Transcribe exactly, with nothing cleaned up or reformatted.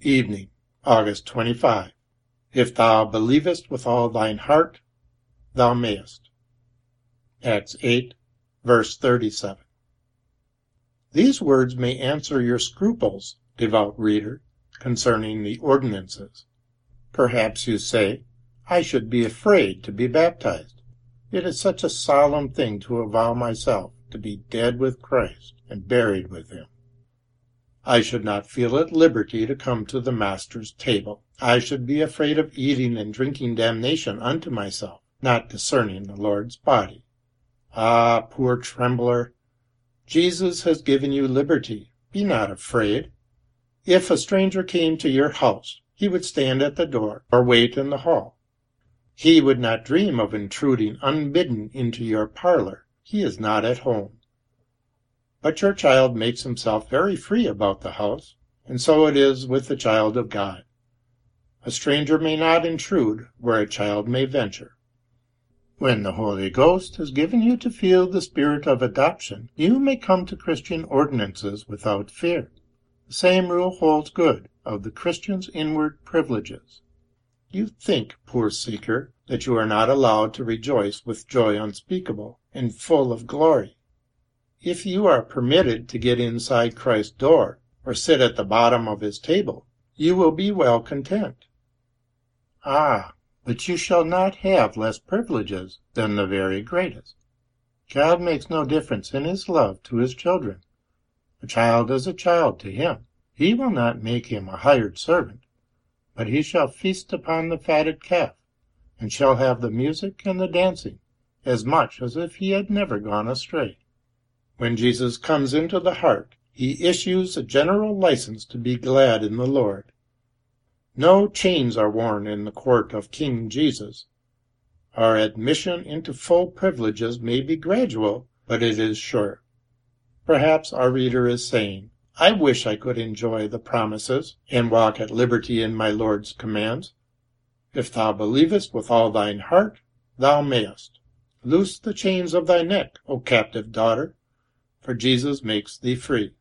Evening, August twenty-fifth. If thou believest with all thine heart, thou mayest. Acts eight, verse thirty-seven. These words may answer your scruples, devout reader, concerning the ordinances. Perhaps you say, I should be afraid to be baptized. It is such a solemn thing to avow myself to be dead with Christ and buried with him. I should not feel at liberty to come to the Master's table. I should be afraid of eating and drinking damnation unto myself, not discerning the Lord's body. Ah, poor trembler! Jesus has given you liberty. Be not afraid. If a stranger came to your house, he would stand at the door or wait in the hall. He would not dream of intruding unbidden into your parlor. He is not at home. But your child makes himself very free about the house, and so it is with the child of God. A stranger may not intrude where a child may venture. When the Holy Ghost has given you to feel the spirit of adoption, you may come to Christian ordinances without fear. The same rule holds good of the Christian's inward privileges. You think, poor seeker, that you are not allowed to rejoice with joy unspeakable and full of glory. If you are permitted to get inside Christ's door or sit at the bottom of his table, you will be well content. Ah, but you shall not have less privileges than the very greatest. God makes no difference in his love to his children. A child is a child to him. He will not make him a hired servant, but he shall feast upon the fatted calf, and shall have the music and the dancing, as much as if he had never gone astray. When Jesus comes into the heart, he issues a general license to be glad in the Lord. No chains are worn in the court of King Jesus. Our admission into full privileges may be gradual, but it is sure. Perhaps our reader is saying, I wish I could enjoy the promises and walk at liberty in my Lord's commands. If thou believest with all thine heart, thou mayest. Loose the chains of thy neck, O captive daughter, for Jesus makes thee free.